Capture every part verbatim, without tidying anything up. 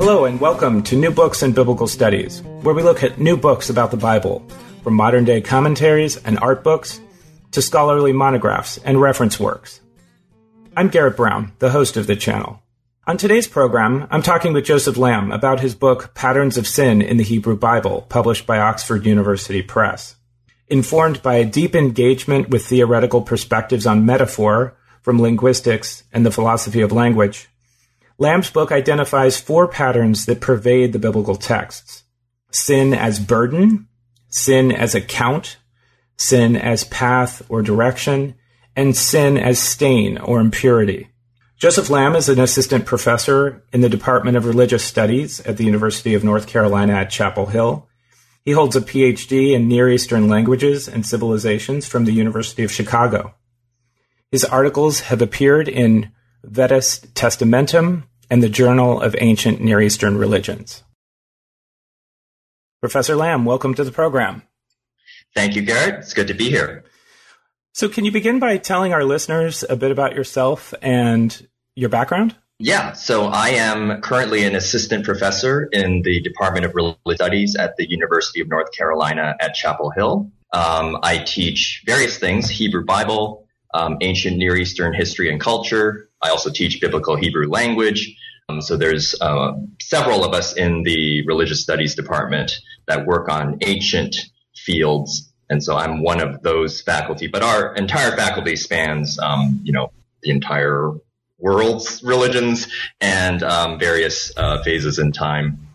Hello and welcome to New Books in Biblical Studies, where we look at new books about the Bible, from modern-day commentaries and art books to scholarly monographs and reference works. I'm Garrett Brown, the host of the channel. On today's program, I'm talking with Joseph Lamb about his book Patterns of Sin in the Hebrew Bible, published by Oxford University Press. Informed by a deep engagement with theoretical perspectives on metaphor from linguistics and the philosophy of language, Lamb's book identifies four patterns that pervade the biblical texts: sin as burden, sin as account, sin as path or direction, and sin as stain or impurity. Joseph Lamb is an assistant professor in the Department of Religious Studies at the University of North Carolina at Chapel Hill. He holds a P H D in Near Eastern Languages and Civilizations from the University of Chicago. His articles have appeared in Vetus Testamentum and the Journal of Ancient Near Eastern Religions. Professor Lamb, welcome to the program. Thank you, Garrett. It's good to be here. So can you begin by telling our listeners a bit about yourself and your background? Yeah, so I am currently an assistant professor in the Department of Religious Studies at the University of North Carolina at Chapel Hill. Um, I teach various things: Hebrew Bible, um, ancient Near Eastern history and culture. I also teach biblical Hebrew language. Um, so there's uh, several of us in the Religious Studies department that work on ancient fields. And so I'm one of those faculty, but our entire faculty spans, um, you know, the entire world's religions and um, various uh, phases in time.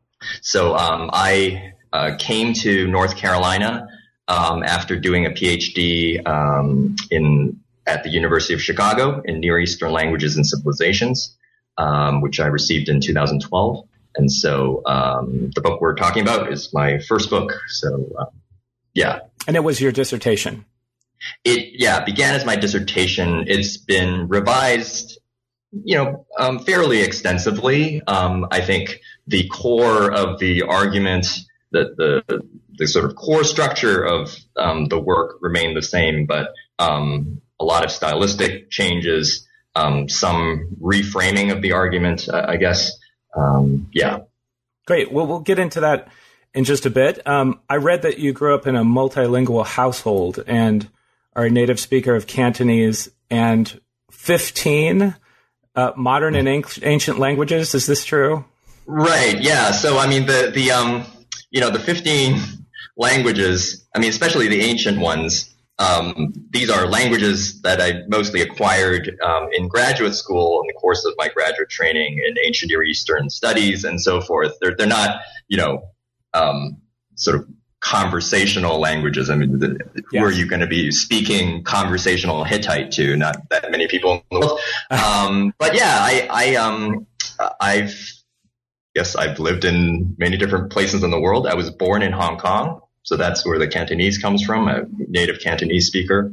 So um, I uh, came to North Carolina um, after doing a P H D um, in at the University of Chicago in Near Eastern Languages and Civilizations, um, which I received in two thousand twelve. And so um, the book we're talking about is my first book. So uh, yeah. And it was your dissertation? It, yeah, began as my dissertation. It's been revised, you know, um, fairly extensively. Um, I think the core of the argument, the, the, the sort of core structure of um, the work remained the same, but um, a lot of stylistic changes, um, some reframing of the argument, uh, I guess. Um, yeah. Great. Well, we'll get into that in just a bit. Um, I read that you grew up in a multilingual household and are a native speaker of Cantonese and fifteen uh, modern and ancient languages. Is this true? Right. Yeah. So, I mean, the, the, um, you know, the fifteen languages, I mean, especially the ancient ones, um, these are languages that I mostly acquired, um, in graduate school in the course of my graduate training in ancient Near Eastern studies and so forth. They're, they're not, you know, um, sort of conversational languages. I mean, the, yeah. Who are you going to be speaking conversational Hittite to? Not that many people in the world. Um, but yeah, I, I, um, I've, yes, I've lived in many different places in the world. I was born in Hong Kong, so that's where the Cantonese comes from, a native Cantonese speaker.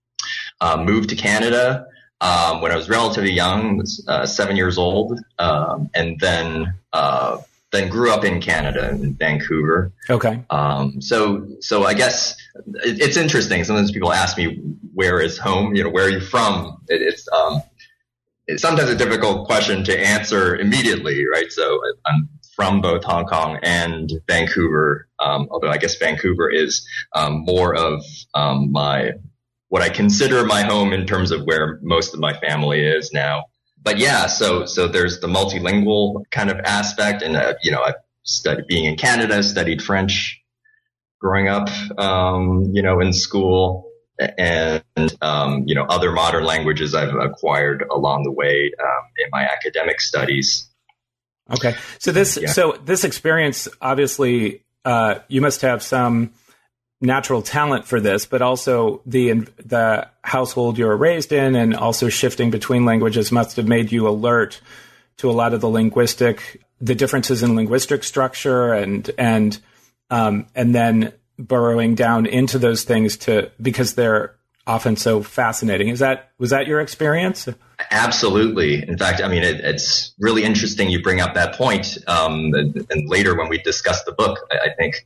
Uh, moved to Canada um, when I was relatively young, was uh, seven years old, um, and then uh, then grew up in Canada, in Vancouver. Okay. Um, so so I guess it, it's interesting. Sometimes people ask me, where is home? You know, where are you from? It, it's um, it's sometimes a difficult question to answer immediately, right? So I'm from both Hong Kong and Vancouver, um, although I guess Vancouver is um, more of um, my what I consider my home in terms of where most of my family is now. But yeah, so so there's the multilingual kind of aspect, and uh, you know, I studied being in Canada, studied French growing up, um, you know, in school. And, um, you know, other modern languages I've acquired along the way um, in my academic studies. Okay. So this, yeah. so this experience, obviously, uh, you must have some natural talent for this, but also the, the household you were raised in and also shifting between languages must have made you alert to a lot of the linguistic, the differences in linguistic structure and, and, um, and then burrowing down into those things to, because they're often so fascinating. Is that, was that your experience? Absolutely. In fact, I mean, it, it's really interesting you bring up that point. Um, and, and later when we discuss the book, I, I think,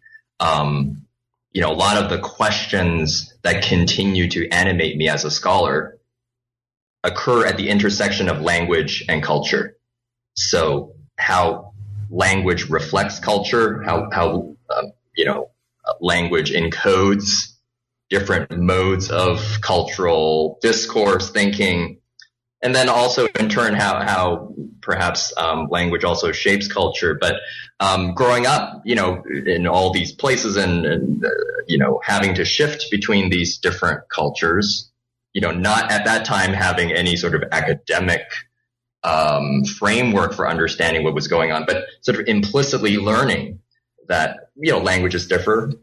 um, you know, a lot of the questions that continue to animate me as a scholar occur at the intersection of language and culture. So how language reflects culture, how, how um, you know, language encodes different modes of cultural discourse, thinking, and then also in turn how, how perhaps um, language also shapes culture. But um, growing up, you know, in all these places and, and uh, you know, having to shift between these different cultures, you know, not at that time having any sort of academic um, framework for understanding what was going on, but sort of implicitly learning that, you know, languages differ,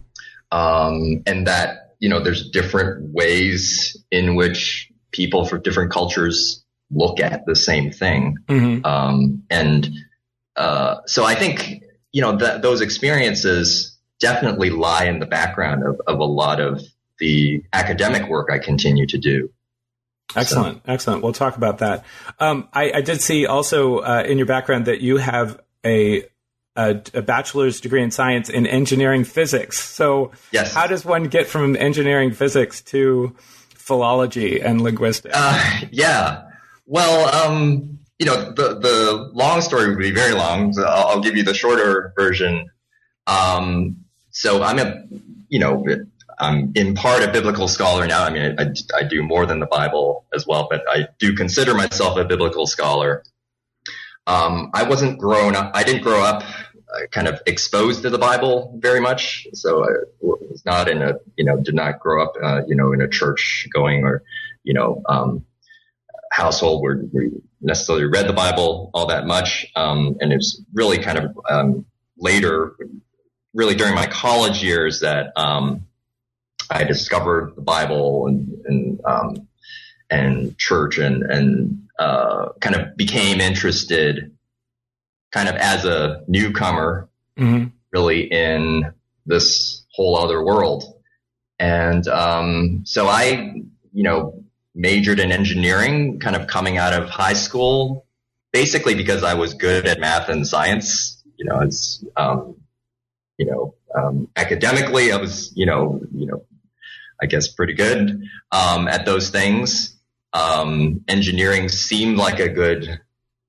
um, and that, you know, there's different ways in which people from different cultures look at the same thing. Mm-hmm. Um, and uh, so I think, you know, that those experiences definitely lie in the background of, of a lot of the academic work I continue to do. Excellent. So. Excellent. We'll talk about that. Um, I, I did see also uh, in your background that you have a, a a bachelor's degree in science in engineering physics. So yes. How does one get from engineering physics to philology and linguistics? Uh, yeah. Well, um, you know, the, the long story would be very long. So I'll, I'll give you the shorter version. Um, so I'm a, you know, I'm in part a biblical scholar now. I mean, I, I do more than the Bible as well, but I do consider myself a biblical scholar. Um, I wasn't grown up, I didn't grow up uh, kind of exposed to the Bible very much. So I was not in a, you know, did not grow up, uh, you know, in a church going or, you know, um, household where we necessarily read the Bible all that much. Um, and it was really kind of, um, later, really during my college years that, um, I discovered the Bible and, and, um, and church and, and, uh, kind of became interested kind of as a newcomer, mm-hmm. really in this whole other world. And, um, so I, you know, majored in engineering kind of coming out of high school, basically because I was good at math and science, you know, it's, um, you know, um, academically I was, you know, you know, I guess pretty good, um, at those things. Um, engineering seemed like a good,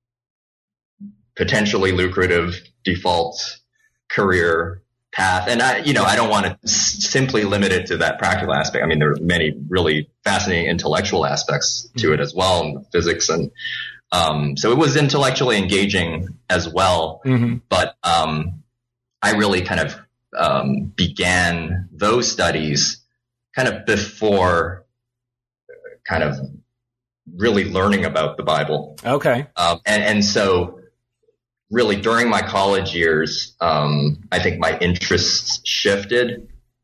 potentially lucrative default career path. And I, you know, I don't want to s- simply limit it to that practical aspect. I mean, there are many really fascinating intellectual aspects to mm-hmm. it as well, and physics. And, um, so it was intellectually engaging as well. Mm-hmm. But, um, I really kind of, um, began those studies kind of before kind of really learning about the Bible. Okay. Um, and, and so really during my college years, um, I think my interests shifted.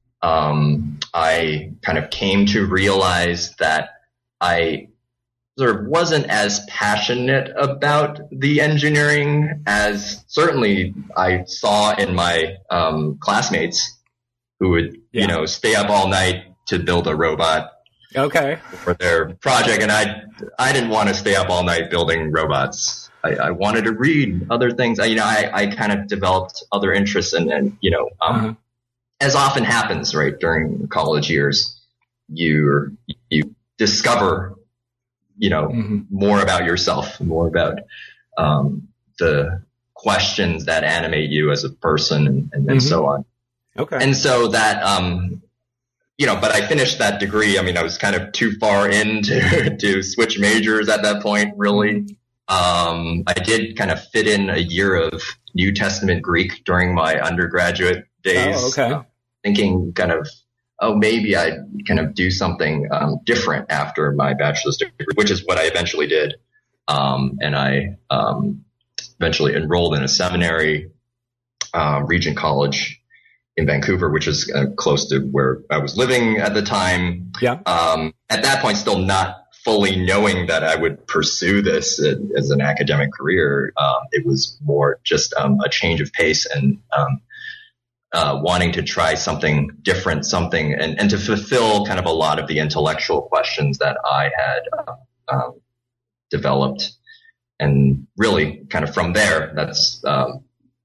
Um, I kind of came to realize that I sort of wasn't as passionate about the engineering as certainly I saw in my um, classmates who would, yeah. you know, stay up all night to build a robot. Okay. For their project. And I, I didn't want to stay up all night building robots. I, I wanted to read other things. I, you know, I, I kind of developed other interests and, and you know, um, uh-huh. as often happens, right, during college years, you, you discover, you know, mm-hmm. more about yourself, more about, um, the questions that animate you as a person and, and, and mm-hmm. so on. Okay. And so that, um, you know, but I finished that degree. I mean, I was kind of too far in to, to switch majors at that point, really. Um, I did kind of fit in a year of New Testament Greek during my undergraduate days. Oh, okay. Uh, thinking kind of, oh, maybe I'd kind of do something um, different after my bachelor's degree, which is what I eventually did. Um, and I um, eventually enrolled in a seminary, uh, Regent College in Vancouver, which is uh, close to where I was living at the time. Yeah. Um, at that point, still not fully knowing that I would pursue this as an academic career. Um, it was more just um, a change of pace and um, uh, wanting to try something different, something, and, and to fulfill kind of a lot of the intellectual questions that I had uh, um, developed. And really, kind of from there, that's um,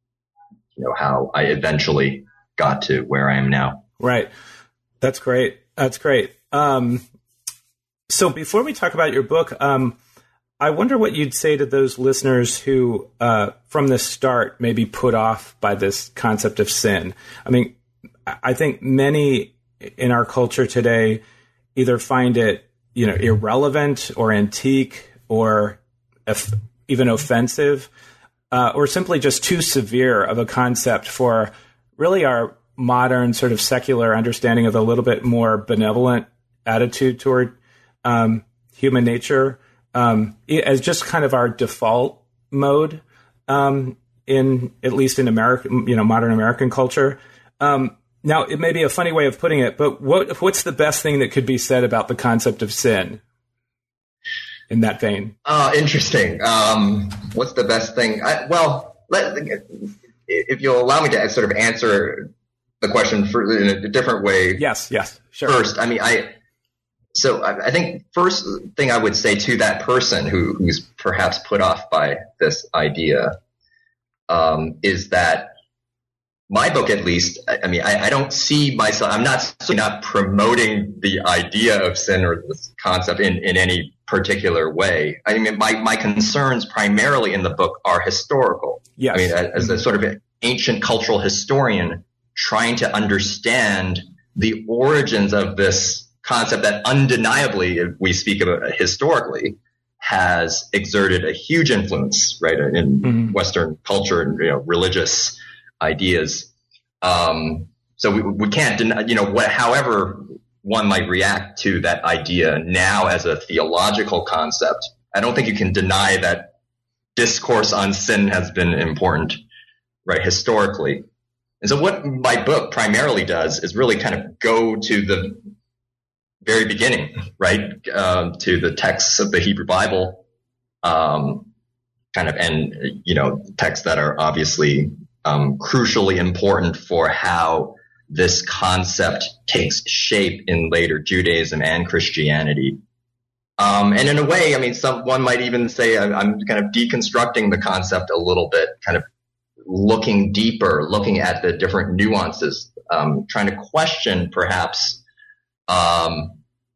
you know how I eventually got to where I am now. Right. That's great. That's great. Um, so before we talk about your book, um, I wonder what you'd say to those listeners who, uh, from the start, may be put off by this concept of sin. I mean, I think many in our culture today either find it, you know, irrelevant or antique or if, even offensive, uh, or simply just too severe of a concept for really our modern sort of secular understanding of a little bit more benevolent attitude toward um, human nature. Um, as just kind of our default mode, um, in, at least in American, you know, modern American culture. Um, now it may be a funny way of putting it, but what, what's the best thing that could be said about the concept of sin in that vein? Uh, interesting. Um, what's the best thing? I, well, let, if you'll allow me to sort of answer the question for, in a different way. Yes. Yes. Sure. First, I mean, I, So I think first thing I would say to that person who, who's perhaps put off by this idea um, is that my book, at least, I, I mean, I, I don't see myself, I'm not not promoting the idea of sin or this concept in, in any particular way. I mean, my, my concerns primarily in the book are historical. Yes. I mean, as a sort of ancient cultural historian trying to understand the origins of this concept that undeniably, if we speak about it historically, has exerted a huge influence, right, in mm-hmm. Western culture and, you know, religious ideas. Um, so we, we can't deny, you know, what, however one might react to that idea now as a theological concept, I don't think you can deny that discourse on sin has been important, right, historically. And so what my book primarily does is really kind of go to the very beginning, right, uh, to the texts of the Hebrew Bible, um, kind of, and, you know, texts that are obviously um, crucially important for how this concept takes shape in later Judaism and Christianity. Um, and in a way, I mean, some, one might even say I'm, I'm kind of deconstructing the concept a little bit, kind of looking deeper, looking at the different nuances, um, trying to question perhaps Um,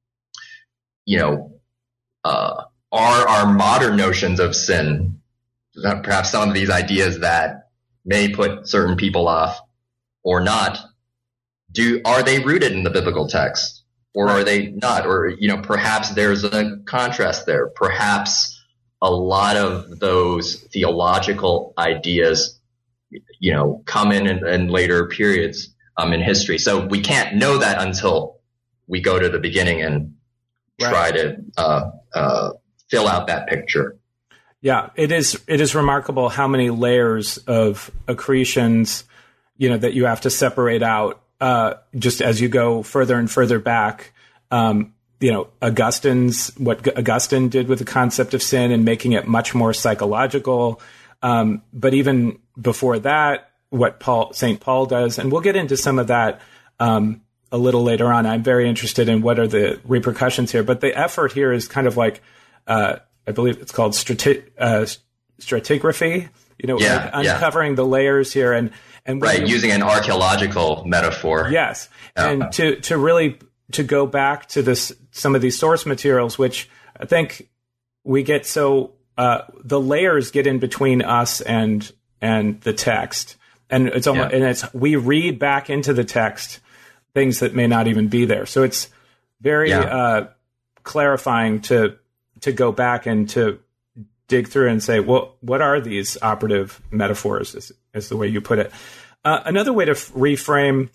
you know, uh, are our modern notions of sin, perhaps some of these ideas that may put certain people off or not, do, are they rooted in the biblical text or are they not? Or, you know, perhaps there's a contrast there. Perhaps a lot of those theological ideas, you know, come in in, in later periods, um, in history. So we can't know that until we go to the beginning and try right. to uh, uh, fill out that picture. Yeah, it is. It is remarkable how many layers of accretions, you know, that you have to separate out uh, just as you go further and further back. Um, you know, Augustine's what Augustine did with the concept of sin and making it much more psychological. Um, but even before that, what Paul Saint Paul does, and we'll get into some of that um, a little later on. I'm very interested in what are the repercussions here. But the effort here is kind of like, uh, I believe it's called strati- uh, stratigraphy, you know, yeah, like uncovering yeah. the layers here. And, and right, you, using an archaeological metaphor. Yes. Yeah. And to, to really to go back to this, some of these source materials, which I think we get so uh, the layers get in between us and and the text. And it's almost, yeah. and it's we read back into the text things that may not even be there. So it's very yeah. uh, clarifying to to go back and to dig through and say, well, what are these operative metaphors? Is, is the way you put it. Uh, another way to f- reframe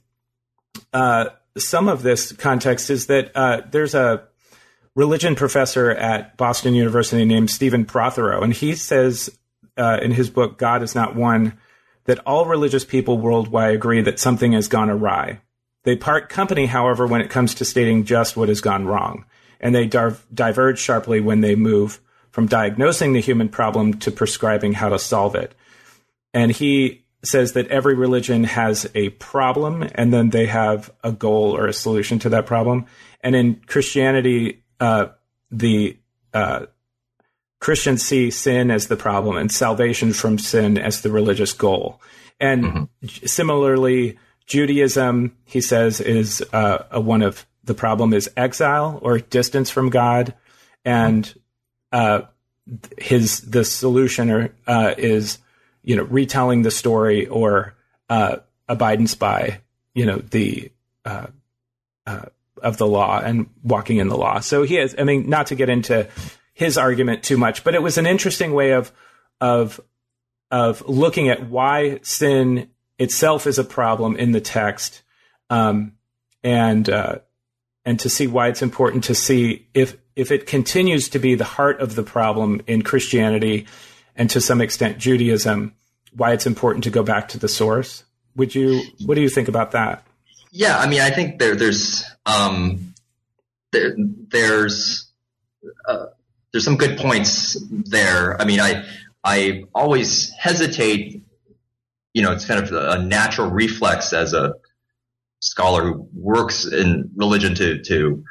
uh, some of this context is that uh, there's a religion professor at Boston University named Stephen Prothero, and he says uh, in his book, God is Not One, that all religious people worldwide agree that something has gone awry. They part company, however, when it comes to stating just what has gone wrong, and they dar- diverge sharply when they move from diagnosing the human problem to prescribing how to solve it. And he says that every religion has a problem, and then they have a goal or a solution to that problem. And in Christianity, uh, the uh, Christians see sin as the problem and salvation from sin as the religious goal. And mm-hmm. similarly, Judaism, he says, is uh, a one of the problem is exile or distance from God. And uh, his the solution or uh, is you know retelling the story or uh, abidance by you know the uh, uh, of the law and walking in the law. So he has. I mean, not to get into his argument too much, but it was an interesting way of of of looking at why sin itself is a problem in the text, um, and uh, and to see why it's important to see if if it continues to be the heart of the problem in Christianity and to some extent Judaism, why it's important to go back to the source. Would you? What do you think about that? Yeah, I mean, I think there, there's um, there, there's uh, there's some good points there. I mean, I I always hesitate. You know, it's kind of a natural reflex as a scholar who works in religion to to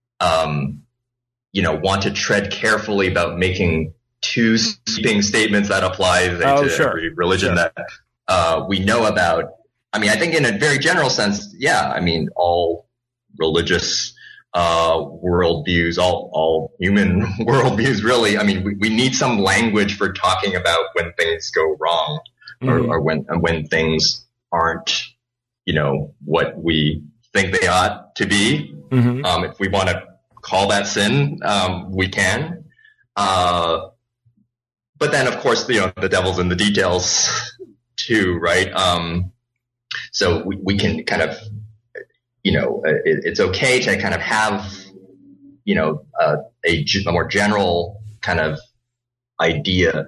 um, you know want to tread carefully about making two sweeping statements that apply oh, to sure. every religion sure. that uh, we know about. I mean, I think in a very general sense, yeah. I mean, all religious uh, worldviews, all all human worldviews, really. I mean, we, we need some language for talking about when things go wrong, mm-hmm. or, or when when things aren't, you know, what we think they ought to be. Mm-hmm. Um, if we want to call that sin, um, we can. Uh, but then, of course, you know, the devil's in the details too, right? Um, So we, we can kind of, you know, it, it's okay to kind of have, you know, uh, a, a more general kind of idea,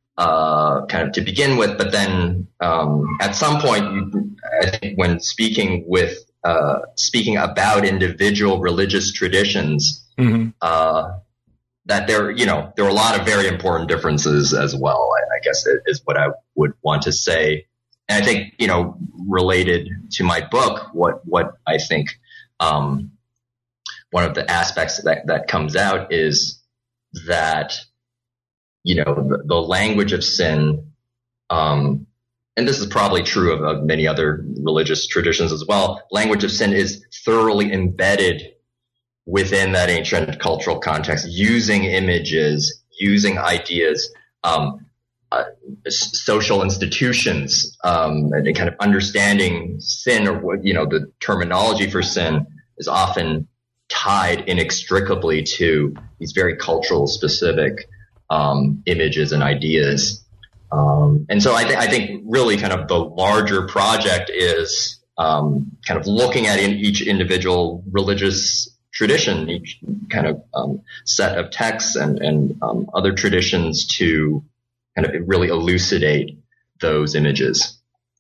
uh, kind of to begin with. But then um, at some point, you, I think when speaking with, uh, speaking about individual religious traditions, mm-hmm. uh, that there, you know, there are a lot of very important differences as well, I, I guess is what I would want to say. And I think, you know, related to my book, what what I think um, one of the aspects that, that comes out is that, you know, the, the language of sin, um, and this is probably true of, of many other religious traditions as well, language of sin is thoroughly embedded within that ancient cultural context, using images, using ideas, um, Uh, social institutions, um, and kind of understanding sin, or what, you know, the terminology for sin is often tied inextricably to these very cultural specific um, images and ideas. Um, and so I, th- I think really kind of the larger project is um, kind of looking at in each individual religious tradition, each kind of um, set of texts and, and um, other traditions to kind of really elucidate those images.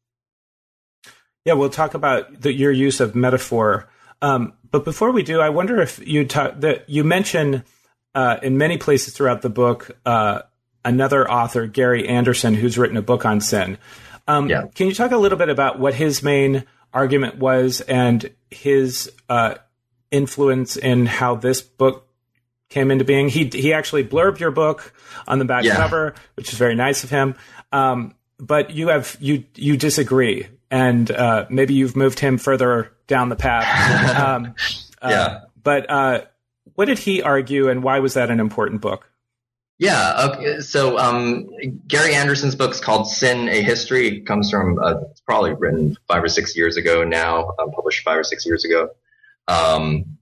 Yeah, we'll talk about the, your use of metaphor. Um, but before we do, I wonder if you talk, that you mention uh, in many places throughout the book uh, another author, Gary Anderson, who's written a book on sin. Um, yeah. Can you talk a little bit about what his main argument was and his uh, influence in how this book came into being? He he actually blurbed your book on the back yeah. cover, which is very nice of him. Um, but you have you you disagree, and uh, maybe you've moved him further down the path. Um, yeah. Uh, but uh, what did he argue, and why was that an important book? Yeah. Okay. So um, Gary Anderson's book is called Sin: A History. It comes from uh, it's probably written five or six years ago now, uh, published five or six years ago. Um,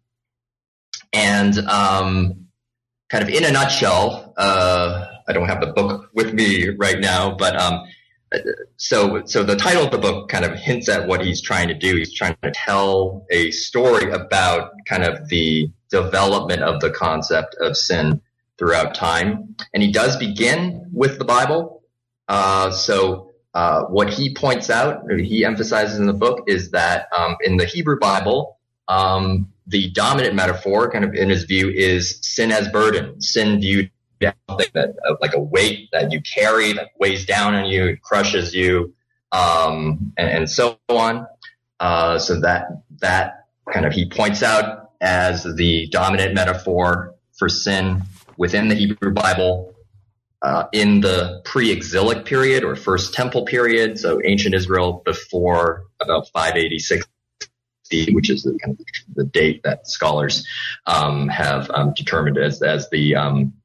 And um, kind of in a nutshell, uh, I don't have the book with me right now, but um, so so the title of the book kind of hints at what he's trying to do. He's trying to tell a story about kind of the development of the concept of sin throughout time. And he does begin with the Bible. Uh, so uh, what he points out, he emphasizes in the book, is that um, in the Hebrew Bible, um, the dominant metaphor, kind of in his view, is sin as burden. Sin viewed as something that, uh, like a weight that you carry that weighs down on you, it crushes you, um, and, and so on. Uh, so that that kind of he points out as the dominant metaphor for sin within the Hebrew Bible uh, in the pre-exilic period or First Temple period, so ancient Israel before about five eighty-six. Which is the, kind of the date that scholars um, have um, determined as as the um,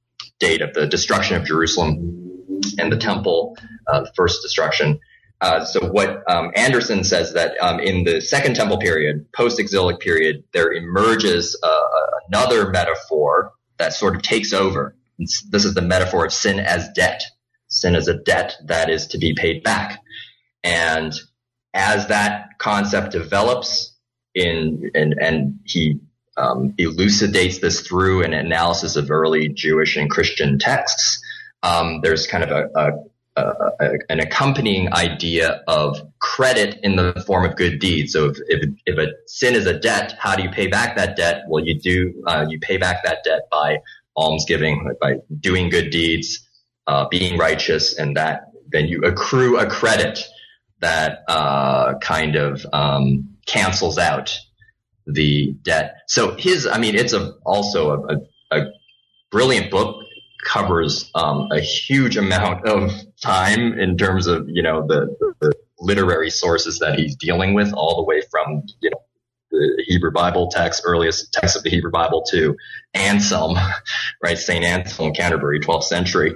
date of the destruction of Jerusalem and the temple, uh, the first destruction. Uh, so what um, Anderson says that um, in the Second Temple period, post-exilic period, there emerges uh, another metaphor that sort of takes over. It's, this is the metaphor of sin as debt. Sin as a debt that is to be paid back. And as that concept develops in, and, and he um, elucidates this through an analysis of early Jewish and Christian texts, um, there's kind of a, a Uh, an accompanying idea of credit in the form of good deeds. So if, if, if a sin is a debt, how do you pay back that debt? Well, you do, uh, you pay back that debt by almsgiving, by doing good deeds, uh, being righteous, and that then you accrue a credit that, uh, kind of, um, cancels out the debt. So his, I mean, it's a, also a, a, a brilliant book. Covers um, a huge amount of time in terms of, you know, the, the literary sources that he's dealing with, all the way from, you know, the Hebrew Bible text, earliest text of the Hebrew Bible, to Anselm, right? Saint Anselm, Canterbury, twelfth century,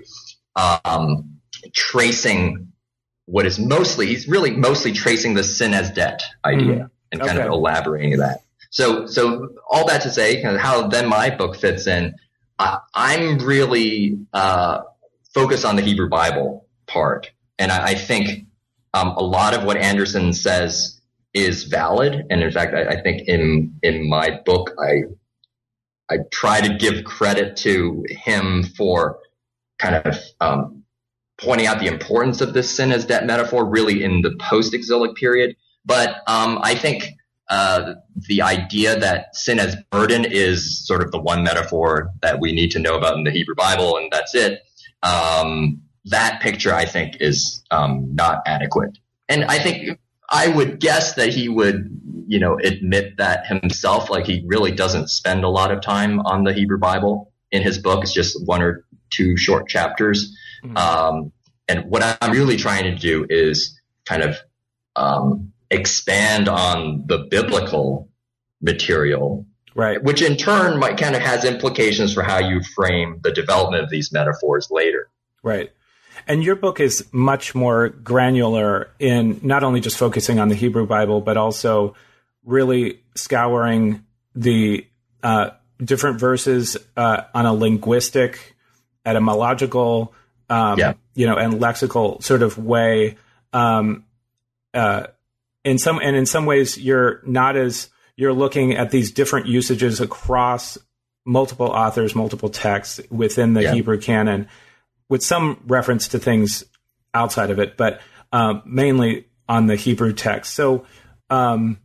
um, tracing what is mostly, he's really mostly tracing the sin as debt idea mm-hmm. and kind okay. of elaborating that. So, so all that to say, kind of how then my book fits in. I, I'm really uh, focused on the Hebrew Bible part, and I, I think um, a lot of what Anderson says is valid. And in fact, I, I think in in my book, I I try to give credit to him for kind of um, pointing out the importance of this sin as debt metaphor, really in the post-exilic period. But um, I think. Uh, the idea that sin as burden is sort of the one metaphor that we need to know about in the Hebrew Bible, and that's it. Um, that picture, I think, is um, not adequate. And I think I would guess that he would, you know, admit that himself. Like, he really doesn't spend a lot of time on the Hebrew Bible in his book. It's just one or two short chapters. Mm-hmm. Um, and what I'm really trying to do is kind of um, expand on the biblical material, right? Which in turn might kind of has implications for how you frame the development of these metaphors later. Right. And your book is much more granular in not only just focusing on the Hebrew Bible, but also really scouring the uh, different verses uh, on a linguistic, etymological, um, yeah. you know, and lexical sort of way. Um, uh, In some and in some ways, you're not as you're looking at these different usages across multiple authors, multiple texts within the yeah. Hebrew canon, with some reference to things outside of it, but um, mainly on the Hebrew text. So, um,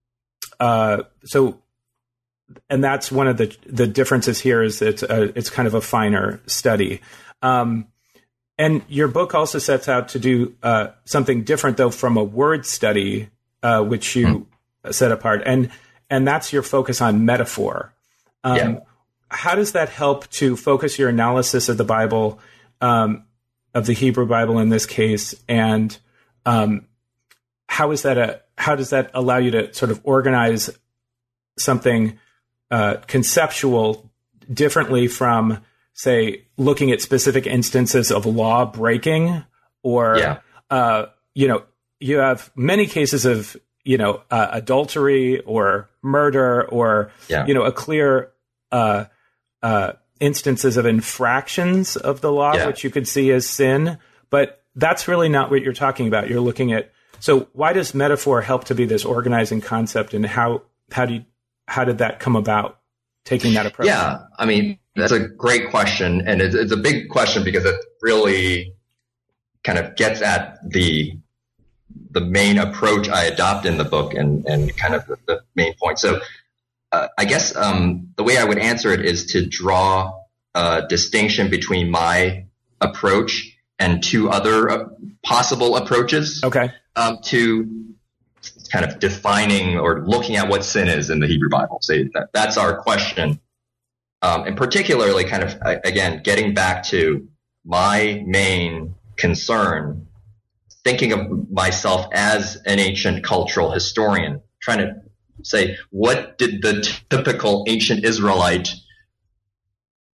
uh, so, and that's one of the the differences here is that it's a, it's kind of a finer study. Um, and your book also sets out to do uh, something different, though, from a word study. Uh, which you mm. set apart, and and that's your focus on metaphor. Um, yeah. How does that help to focus your analysis of the Bible, um, of the Hebrew Bible in this case, and um, how is that a how does that allow you to sort of organize something uh, conceptual differently from, say, looking at specific instances of law breaking, or yeah. uh, you know. You have many cases of, you know, uh, adultery or murder or, yeah. you know, a clear uh, uh, instances of infractions of the law, yeah. which you could see as sin. But that's really not what you're talking about. You're looking at. So why does metaphor help to be this organizing concept, and how how do you, how did that come about, taking that approach? Yeah, I mean, that's a great question. And it's, it's a big question because it really kind of gets at the the main approach I adopt in the book, and, and kind of the, the main point. So uh, I guess um, the way I would answer it is to draw a distinction between my approach and two other uh, possible approaches. Okay. Um, to kind of defining or looking at what sin is in the Hebrew Bible. So that, that's our question. Um, and particularly kind of, again, getting back to my main concern, thinking of myself as an ancient cultural historian, trying to say, what did the typical ancient Israelite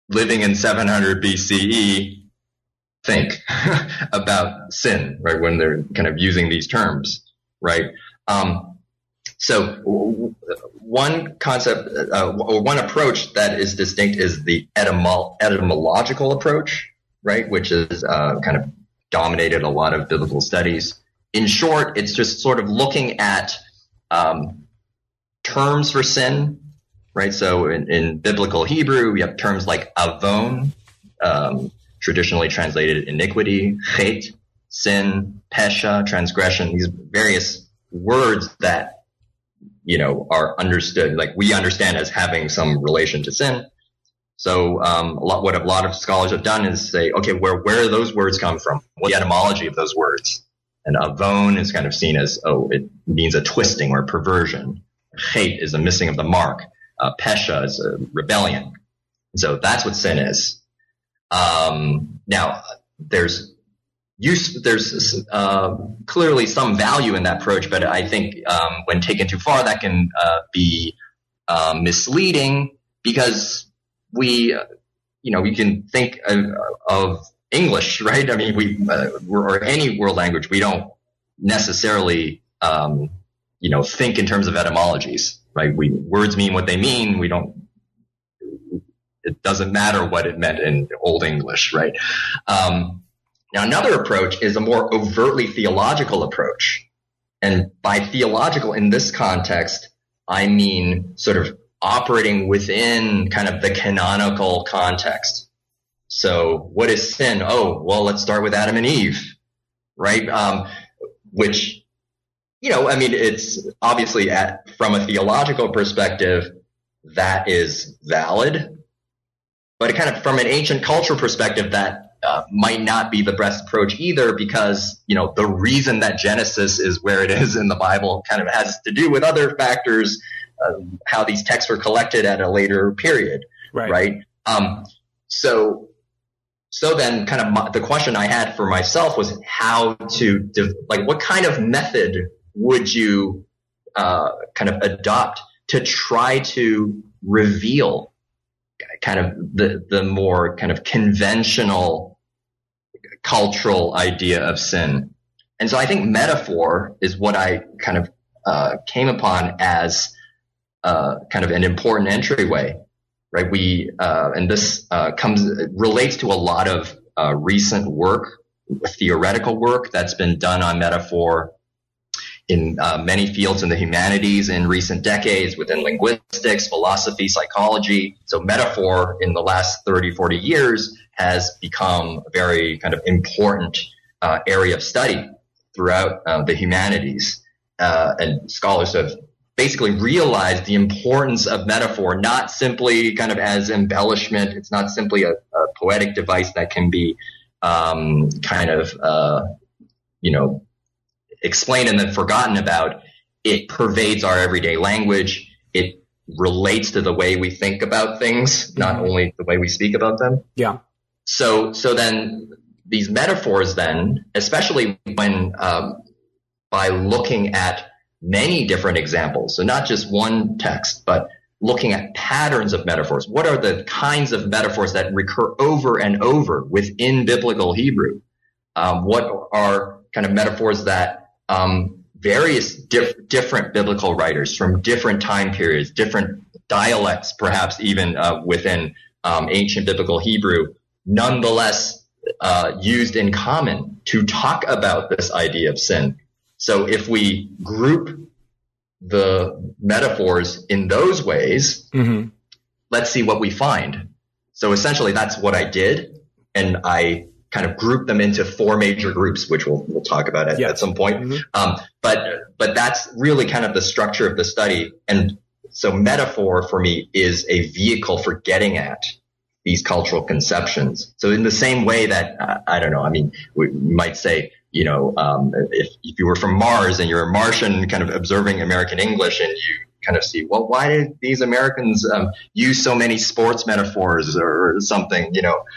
living in seven hundred B C E think about sin, right? When they're kind of using these terms, right? Um, so w- one concept uh, or one approach that is distinct is the etymo- etymological approach, right? Which is uh, kind of dominated a lot of biblical studies. In short, it's just sort of looking at um, terms for sin, right? So in, in biblical Hebrew, we have terms like avon, um, traditionally translated iniquity, chet, sin, pesha, transgression, these various words that, you know, are understood, like we understand as having some relation to sin. So um, a lot, what a lot of scholars have done is say, okay, where where do those words come from? What's the etymology of those words? And avon is kind of seen as, oh, it means a twisting or a perversion. Chet is a missing of the mark. Uh, pesha is a rebellion. So that's what sin is. Um, now, there's use, there's uh, clearly some value in that approach, but I think um, when taken too far, that can uh, be uh, misleading because we, uh, you know, we can think of, of English, right? I mean, we, uh, or any world language, we don't necessarily, um, you know, think in terms of etymologies, right? We, words mean what they mean. We don't, it doesn't matter what it meant in Old English, right? Um, now, another approach is a more overtly theological approach. And by theological in this context, I mean sort of operating within kind of the canonical context. So what is sin? Oh, well, let's start with Adam and Eve, right? Um, which, you know, I mean, it's obviously at, from a theological perspective, that is valid. But kind of from an ancient cultural perspective, that uh, might not be the best approach either, because, you know, the reason that Genesis is where it is in the Bible kind of has to do with other factors, uh, how these texts were collected at a later period, right? right? Um, so, so then kind of my, the question I had for myself was how to, like, what kind of method would you uh, kind of adopt to try to reveal kind of the, the more kind of conventional cultural idea of sin. And so I think metaphor is what I kind of uh, came upon as uh, kind of an important entryway, right? We, uh, and this uh, comes, relates to a lot of uh, recent work, theoretical work that's been done on metaphor in uh, many fields in the humanities in recent decades, within linguistics, philosophy, psychology. So metaphor in the last thirty, forty years has become a very kind of important uh, area of study throughout uh, the humanities. Uh, and scholars have basically realized the importance of metaphor, not simply kind of as embellishment. It's not simply a, a poetic device that can be um, kind of, uh, you know, explained and then forgotten about. It pervades our everyday language. It relates to the way we think about things, not mm-hmm. only the way we speak about them. Yeah. So, so then these metaphors then, especially when, um, by looking at many different examples, so not just one text, but looking at patterns of metaphors. What are the kinds of metaphors that recur over and over within biblical Hebrew? Um, what are kind of metaphors that Um, various diff- different biblical writers from different time periods, different dialects, perhaps even uh, within um, ancient biblical Hebrew, nonetheless uh, used in common to talk about this idea of sin. So if we group the metaphors in those ways, mm-hmm. let's see what we find. So essentially that's what I did, and I kind of group them into four major groups, which we'll we'll talk about at, yeah. at some point. Mm-hmm. Um, but but that's really kind of the structure of the study. And so metaphor for me is a vehicle for getting at these cultural conceptions. So in the same way that, uh, I don't know, I mean, we might say, you know, um, if, if you were from Mars and you're a Martian kind of observing American English, and you kind of see, well, why did these Americans um, use so many sports metaphors or something, you know,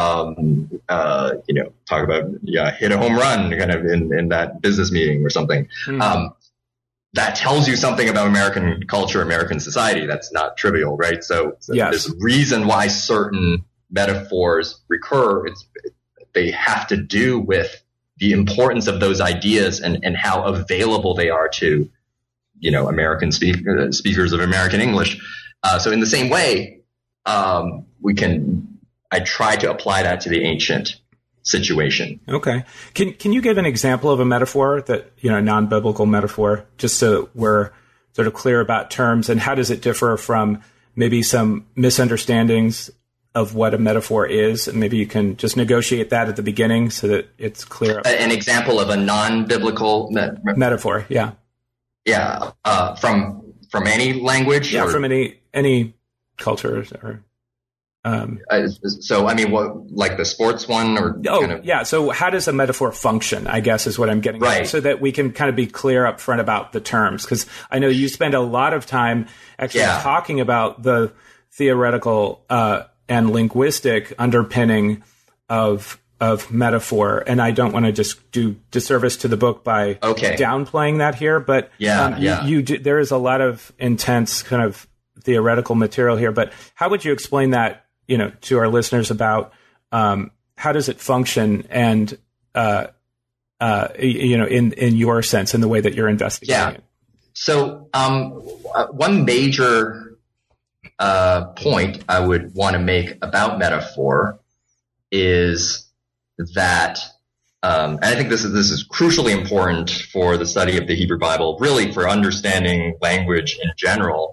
um, uh, you know, talk about, yeah, hit a home run kind of in, in that business meeting or something. Mm. Um, that tells you something about American culture, American society. That's not trivial, right? So, so yes. There's a reason why certain metaphors recur, it's, they have to do with the importance of those ideas and, and how available they are to, you know, American speak, uh, speakers of American English. Uh, so in the same way, um, we can, I try to apply that to the ancient situation. Okay. Can can you give an example of a metaphor that, you know, a non-biblical metaphor, just so we're sort of clear about terms, and how does it differ from maybe some misunderstandings of what a metaphor is? And maybe you can just negotiate that at the beginning so that it's clear. An example of a non-biblical me- metaphor. Yeah. Yeah. Uh, from, from any language? Yeah. Or? From any, any culture or, Um, uh, so, I mean, what, like the sports one or? Oh, kind of? yeah. So how does a metaphor function, I guess, is what I'm getting right. at, so that we can kind of be clear up front about the terms. Because I know you spend a lot of time actually yeah. talking about the theoretical uh, and linguistic underpinning of of metaphor. And I don't want to just do disservice to the book by okay. downplaying that here. But yeah, um, yeah. you, you do, there is a lot of intense kind of theoretical material here. But how would you explain that, you know, to our listeners about um, how does it function and, uh, uh, you know, in, in your sense, in the way that you're investigating yeah. it? So um, one major uh, point I would want to make about metaphor is that, um, and I think this is this is crucially important for the study of the Hebrew Bible, really for understanding language in general.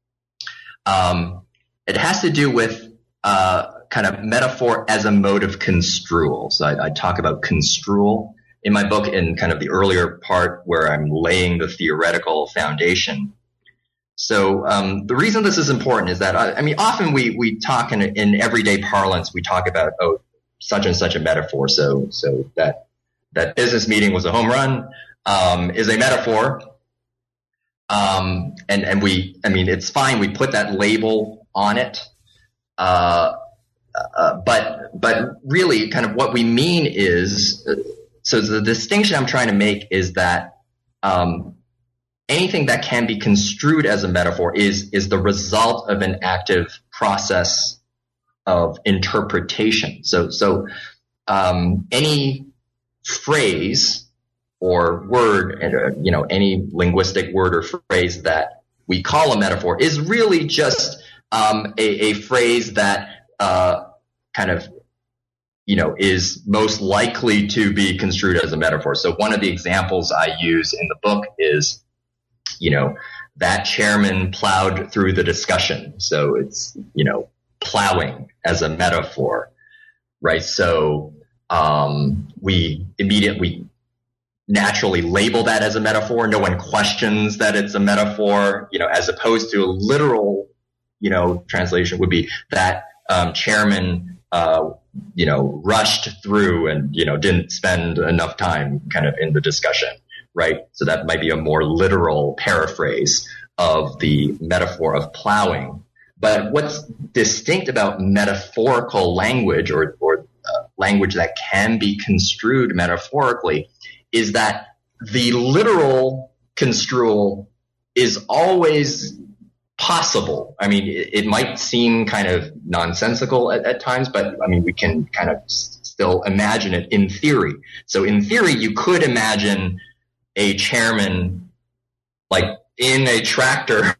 Um, it has to do with uh, kind of metaphor as a mode of construal. So I, I talk about construal in my book in kind of the earlier part where I'm laying the theoretical foundation. So um, the reason this is important is that, I, I mean, often we we talk in, in everyday parlance, we talk about, oh, such and such a metaphor. So so that that business meeting was a home run um, is a metaphor. Um, and, and we, I mean, it's fine. We put that label on it. Uh, uh, but, but really kind of what we mean is, uh, so the distinction I'm trying to make is that, um, anything that can be construed as a metaphor is, is the result of an active process of interpretation. So, so, um, any phrase or word, and uh, you know, any linguistic word or phrase that we call a metaphor is really just um, a, a phrase that uh, kind of, you know, is most likely to be construed as a metaphor. So one of the examples I use in the book is, you know, that chairman plowed through the discussion. So it's, you know, plowing as a metaphor, right? So um, we immediately naturally label that as a metaphor. No one questions that it's a metaphor, you know, as opposed to a literal, you know, translation would be that um, chairman, uh, you know, rushed through and, you know, didn't spend enough time kind of in the discussion, right? So that might be a more literal paraphrase of the metaphor of plowing. But what's distinct about metaphorical language or, or uh, language that can be construed metaphorically is that the literal construal is always possible. I mean, it, it might seem kind of nonsensical at, at times, but I mean, we can kind of s- still imagine it in theory. So in theory, you could imagine a chairman like in a tractor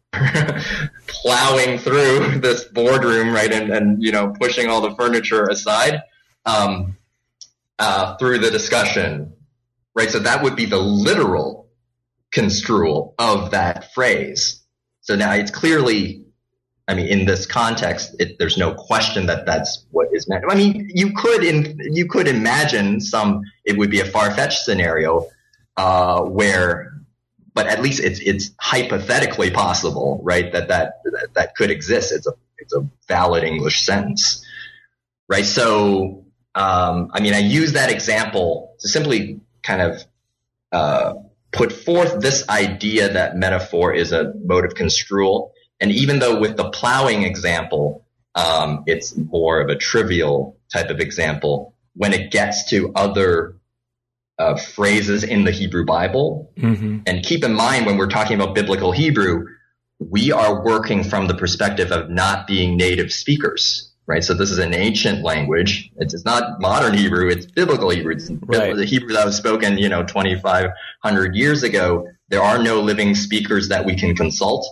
plowing through this boardroom, right, and, and you know, pushing all the furniture aside um, uh, through the discussion. Right, so that would be the literal construal of that phrase. So now it's clearly, I mean, in this context, it, there's no question that that's what is meant. I mean, you could in, you could imagine some, it would be a far-fetched scenario uh, where, but at least it's it's hypothetically possible, right? That that that, that could exist. It's a it's a valid English sentence, right? So, um, I mean, I use that example to simply kind of uh, put forth this idea that metaphor is a mode of construal. And even though with the plowing example, um, it's more of a trivial type of example, when it gets to other uh, phrases in the Hebrew Bible, mm-hmm. and keep in mind when we're talking about biblical Hebrew, we are working from the perspective of not being native speakers. right? So this is an ancient language. It's, it's not modern Hebrew. It's biblical Hebrew. It's right. the Hebrew that was spoken, you know, twenty-five hundred years ago. There are no living speakers that we can consult.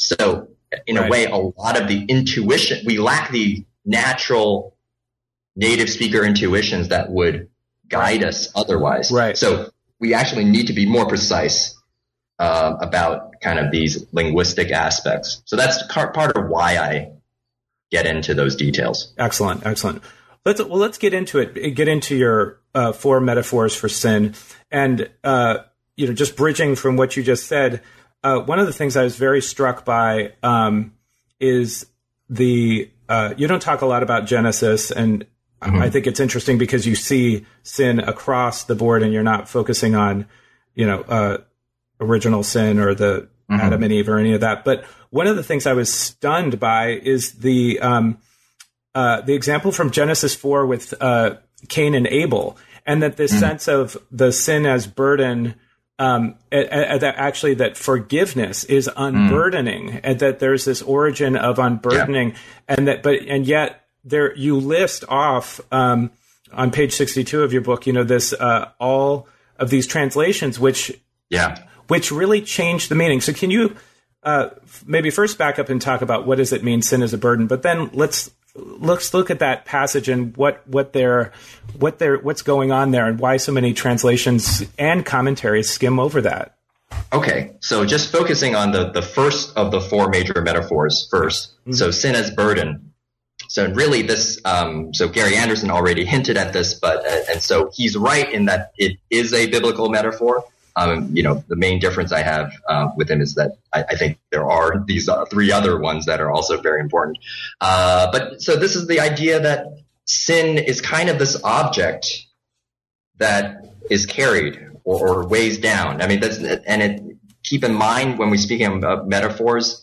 So in right. a way, a lot of the intuition, we lack the natural native speaker intuitions that would guide us otherwise. Right. So we actually need to be more precise uh, about kind of these linguistic aspects. So that's part of why I get into those details. Excellent, excellent. Let's well, let's get into it. Get into your uh, four metaphors for sin, and uh, you know, just bridging from what you just said. Uh, one of the things I was very struck by um, is the uh, you don't talk a lot about Genesis, and mm-hmm. I think it's interesting because you see sin across the board, and you're not focusing on you know uh, original sin or the mm-hmm. Adam and Eve or any of that. But one of the things I was stunned by is the um, uh, the example from Genesis four with uh, Cain and Abel, and that this mm-hmm. sense of the sin as burden. Um, that actually that forgiveness is unburdening, mm. and that there's this origin of unburdening, yeah. and that, but and yet there you list off um, on page sixty-two of your book, you know, this uh, all of these translations, which yeah, which really change the meaning. So can you uh, maybe first back up and talk about what does it mean sin is a burden, but then let's let's look at that passage and what what they're what they're what's going on there and why so many translations and commentaries skim over that. Okay, so just focusing on the the first of the four major metaphors first. Mm-hmm. So sin as burden. So really this um, so Gary Anderson already hinted at this, but uh, and so he's right in that it is a biblical metaphor. Um, you know, the main difference I have uh, with him is that I, I think there are these uh, three other ones that are also very important. Uh, but so this is the idea that sin is kind of this object that is carried or, or weighs down. I mean, that's, and it, keep in mind when we speak of metaphors,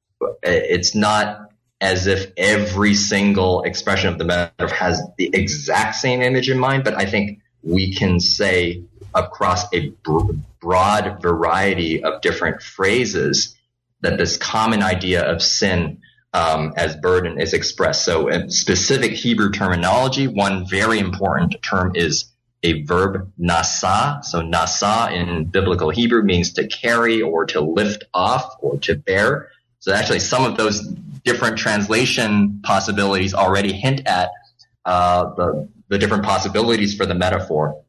it's not as if every single expression of the metaphor has the exact same image in mind, but I think we can say across a br- broad variety of different phrases that this common idea of sin um, as burden is expressed. So in specific Hebrew terminology, one very important term is a verb nasa. So nasa in biblical Hebrew means to carry or to lift off or to bear. So actually some of those different translation possibilities already hint at uh, the, the different possibilities for the metaphor.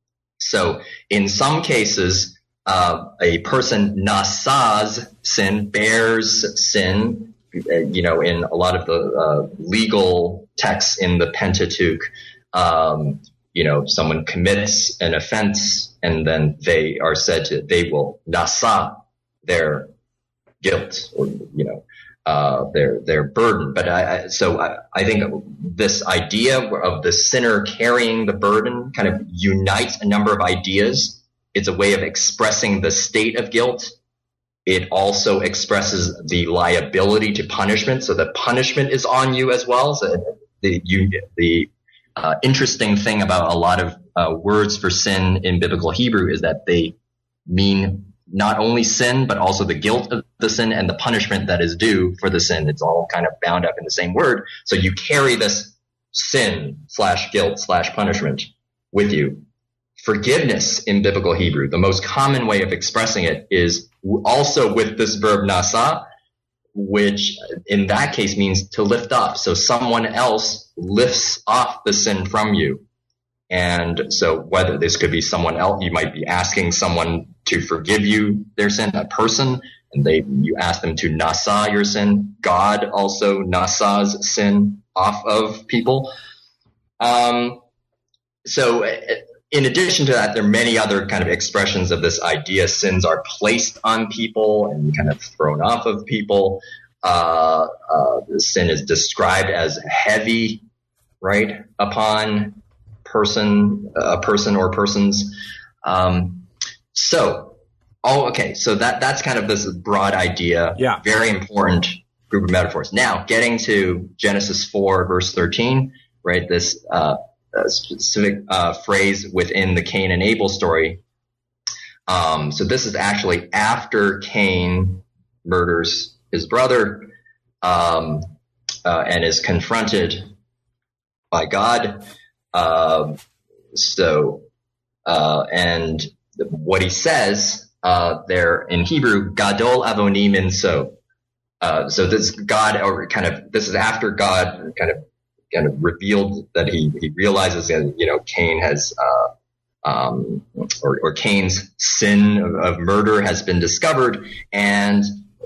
So in some cases, uh, a person nasas sin, bears sin, you know, in a lot of the uh, legal texts in the Pentateuch, um, you know, someone commits an offense and then they are said to, they will nasa their guilt or, you know, uh, their, their burden. But I, I so I, I think this idea of the sinner carrying the burden kind of unites a number of ideas. It's a way of expressing the state of guilt. It also expresses the liability to punishment. So the punishment is on you as well. So the, you, the, uh, interesting thing about a lot of, uh, words for sin in biblical Hebrew is that they mean not only sin, but also the guilt of the sin and the punishment that is due for the sin. It's all kind of bound up in the same word. So you carry this sin slash guilt slash punishment with you. Forgiveness in biblical Hebrew, the most common way of expressing it is also with this verb nasa, which in that case means to lift off. So someone else lifts off the sin from you. And so whether this could be someone else, you might be asking someone to forgive you their sin, a person, and they you ask them to nasa your sin. God also nasas sin off of people. Um, so in addition to that, there are many other kind of expressions of this idea. Sins are placed on people and kind of thrown off of people. Uh, uh, the sin is described as heavy, right, upon person, a person or persons. Um, so, oh, okay. So that, that's kind of this broad idea. Yeah. Very important group of metaphors. Now getting to Genesis four verse thirteen, right? This, uh, specific, uh, phrase within the Cain and Abel story. Um, so this is actually after Cain murders his brother. Um, uh, and is confronted by God. Uh, so, uh, and what he says uh, there in Hebrew, Gadol avonim inso. Uh, so this God, or kind of, this is after God kind of, kind of revealed that he, he realizes that, you know, Cain has, uh, um, or, or Cain's sin of, of murder has been discovered. And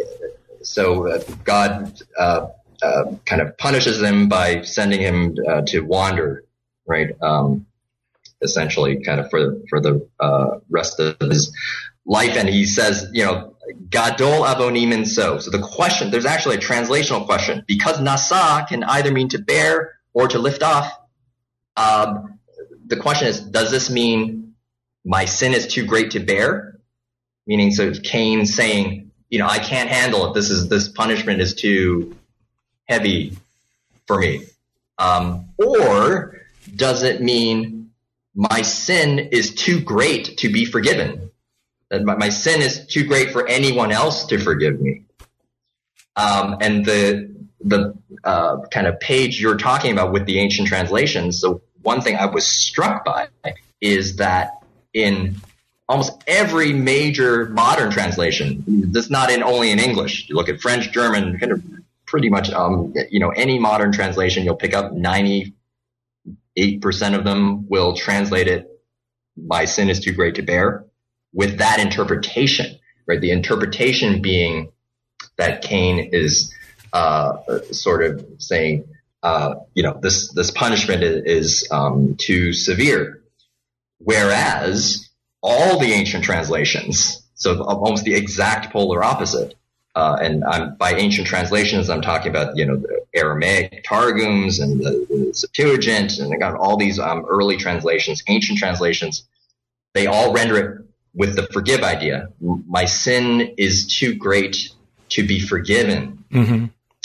so uh, God, uh, uh, kind of punishes him by sending him, uh, to wander, right? Um, essentially kind of for, for the, uh, rest of his life. And he says, you know, Gadol avonim inso. So the question, there's actually a translational question, because nasa can either mean to bear or to lift off. Um, the question is, does this mean my sin is too great to bear? Meaning, so Cain saying, you know, I can't handle it. This is, this punishment is too heavy for me. Um, or does it mean my sin is too great to be forgiven? That my, my sin is too great for anyone else to forgive me. Um, and the the uh, kind of page you're talking about with the ancient translations, so one thing I was struck by is that in almost every major modern translation, this is not in only in English. You look at French, German, kind of pretty much, um, you know, any modern translation you'll pick up, ninety-eight percent of them will translate it, my sin is too great to bear, with that interpretation, right? The interpretation being that Cain is uh, sort of saying, uh, you know, this this punishment is, is um, too severe. Whereas all the ancient translations, so almost the exact polar opposite, uh, and I'm, by ancient translations, I'm talking about, you know, the Aramaic Targums and the, the Septuagint, and I got all these um, early translations, ancient translations, they all render it with the forgive idea. My sin is too great to be forgiven. Mm-hmm.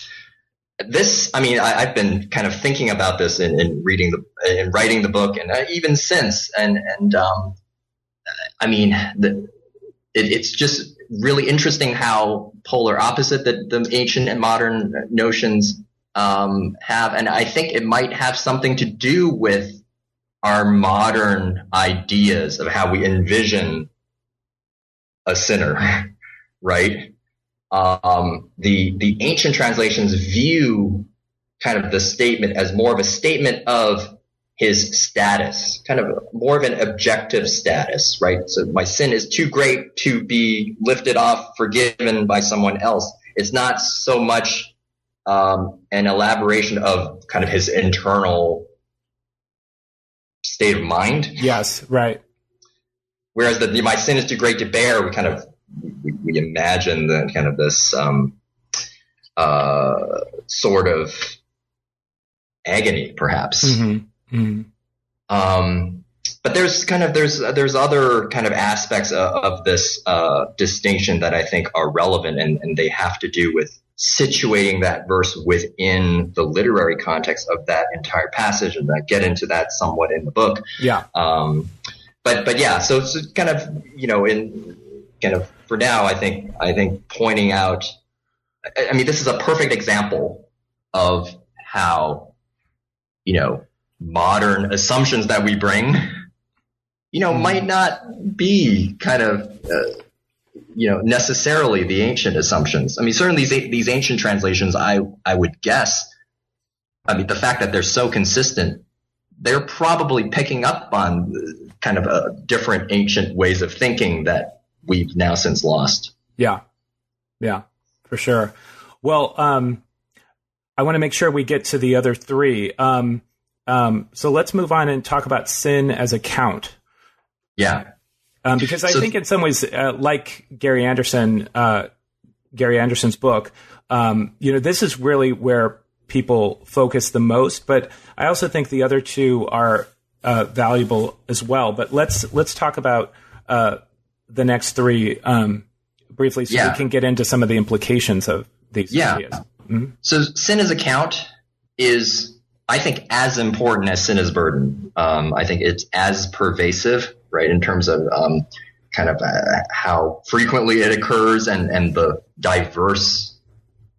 This, I mean, I, I've been kind of thinking about this in, in reading the, in writing the book, and uh, even since, and and um, I mean, the, it, it's just really interesting how polar opposite that the ancient and modern notions um, have, and I think it might have something to do with our modern ideas of how we envision a sinner, right? Um, the, the ancient translations view kind of the statement as more of a statement of his status, kind of more of an objective status, right? So my sin is too great to be lifted off, forgiven by someone else. It's not so much, um, an elaboration of kind of his internal state of mind. Yes, right. Whereas the, the my sin is too great to bear, we kind of we, we imagine the kind of this um, uh, sort of agony, perhaps. Mm-hmm. Mm-hmm. Um, but there's kind of there's there's other kind of aspects of, of this uh, distinction that I think are relevant, and, and they have to do with situating that verse within the literary context of that entire passage, and I get into that somewhat in the book. Yeah. Um, but but yeah, so it's kind of, you know, in kind of for now, I think I think pointing out, I, I mean, this is a perfect example of how, you know, modern assumptions that we bring, you know, mm. might not be kind of uh, you know, necessarily the ancient assumptions. I mean, certainly these, these ancient translations, I, I would guess, I mean, the fact that they're so consistent, they're probably picking up on kind of a different ancient ways of thinking that we've now since lost. Yeah. Yeah, for sure. Well, um, I want to make sure we get to the other three. Um, um, so let's move on and talk about sin as a count. Yeah. Um, because I so, think in some ways, uh, like Gary Anderson, uh, Gary Anderson's book, um, you know, this is really where people focus the most. But I also think the other two are uh, valuable as well. But let's let's talk about uh, the next three um, briefly, so yeah. we can get into some of the implications of these yeah. ideas. Mm-hmm. So sin as a count is, I think, as important as sin as burden. Um, I think it's as pervasive, right, in terms of um, kind of uh, how frequently it occurs and, and the diverse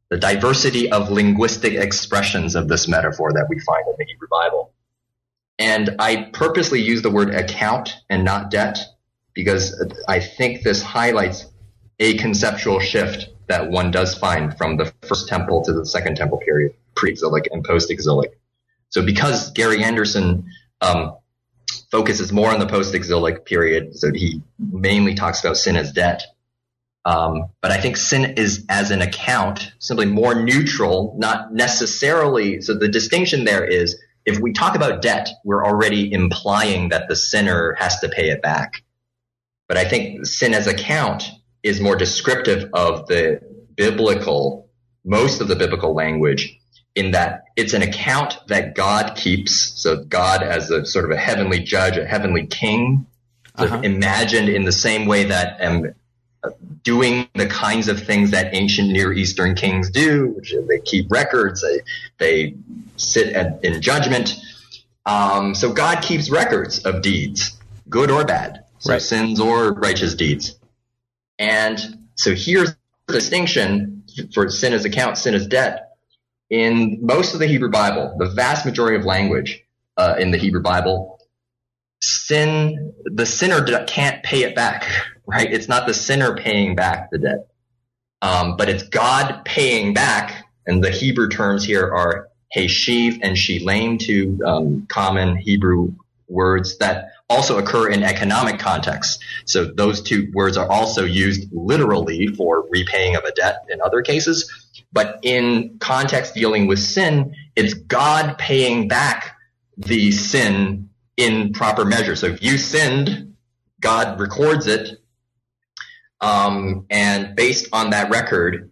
the diversity of linguistic expressions of this metaphor that we find in the Hebrew Bible. And I purposely use the word account and not debt because I think this highlights a conceptual shift that one does find from the first temple to the second temple period, pre-exilic and post-exilic. So because Gary Anderson um, focuses more on the post-exilic period, so he mainly talks about sin as debt. Um, but I think sin is as an account, simply more neutral, not necessarily. So the distinction there is if we talk about debt, we're already implying that the sinner has to pay it back. But I think sin as account is more descriptive of the biblical, most of the biblical language, in that it's an account that God keeps. So God as a sort of a heavenly judge, a heavenly king, sort uh-huh. of imagined in the same way that um, doing the kinds of things that ancient Near Eastern kings do, which is they keep records, they, they sit at, in judgment. Um, so God keeps records of deeds, good or bad, so right. sins or righteous deeds. And so here's the distinction for sin as account, sin as debt. In most of the Hebrew Bible, the vast majority of language uh, in the Hebrew Bible, sin, the sinner can't pay it back, right? It's not the sinner paying back the debt, um, but it's God paying back. And the Hebrew terms here are heshiv and shilem, two um, common Hebrew words that also occur in economic contexts. So those two words are also used literally for repaying of a debt in other cases. But in context dealing with sin, it's God paying back the sin in proper measure. So if you sinned, God records it. Um, and based on that record,